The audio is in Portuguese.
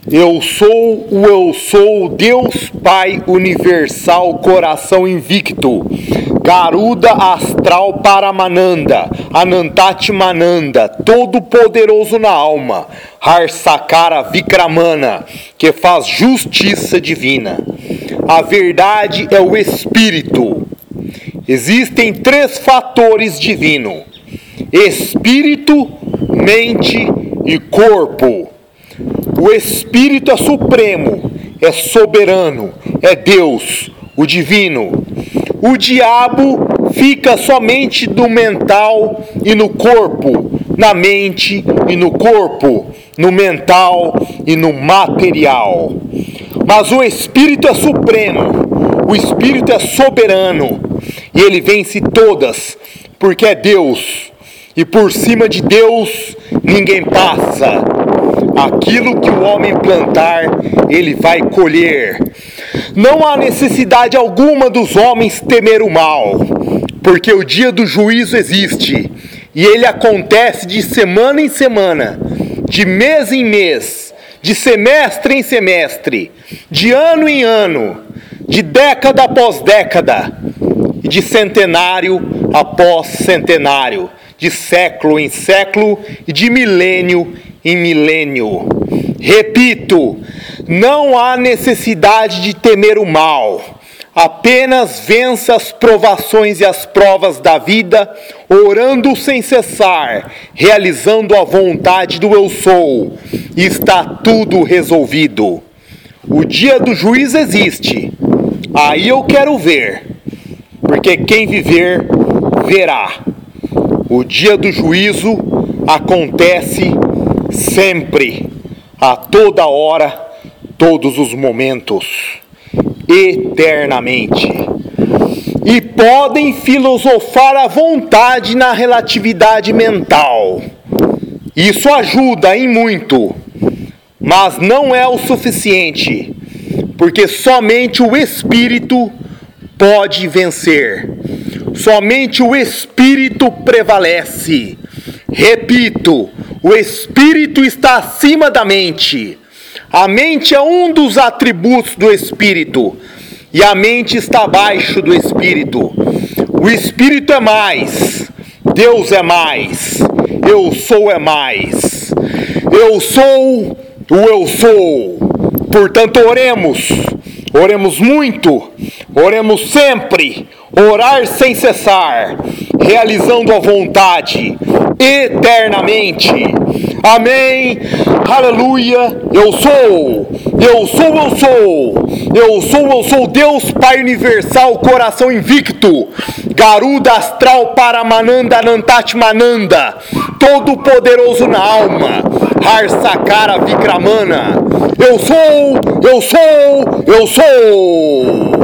Eu sou, Deus Pai Universal, coração invicto, Garuda Astral Paramananda, Anantati Mananda, todo poderoso na alma, Harsakara Vikramana, que faz justiça divina. A verdade é o Espírito. Existem 3 fatores divinos: Espírito, mente e corpo. O Espírito é supremo, é soberano, é Deus, o divino. O diabo fica somente no mental e no corpo, na mente e no corpo, no mental e no material. Mas o Espírito é supremo, o Espírito é soberano, e ele vence todas, porque é Deus, e por cima de Deus ninguém passa. Aquilo que o homem plantar, ele vai colher. Não há necessidade alguma dos homens temer o mal, porque o dia do juízo existe, e ele acontece de semana em semana, de mês em mês, de semestre em semestre, de ano em ano, de década após década, e de centenário após centenário, de século em século e de milênio em milênio. Repito, não há necessidade de temer o mal. Apenas vença as provações e as provas da vida, orando sem cessar, realizando a vontade do Eu Sou, e está tudo resolvido. O dia do juízo existe. Aí eu quero ver, porque quem viver, verá. O dia do juízo acontece sempre, a toda hora, todos os momentos, eternamente. E podem filosofar à vontade na relatividade mental. Isso ajuda em muito, mas não é o suficiente, porque somente o Espírito pode vencer. Somente o Espírito prevalece. Repito, o Espírito está acima da mente. A mente é um dos atributos do Espírito, e a mente está abaixo do Espírito. O Espírito é mais, Deus é mais, Eu Sou é mais. Eu sou o Eu Sou. Portanto, oremos muito, oremos sempre, orar sem cessar, realizando a vontade eternamente. Amém, aleluia. Eu sou, eu sou, eu sou, eu sou, eu sou Deus Pai Universal, coração invicto, Garuda Astral Paramananda Anantati Mananda, todo poderoso na alma, Harsakara Vikramana. Eu sou, eu sou, eu sou.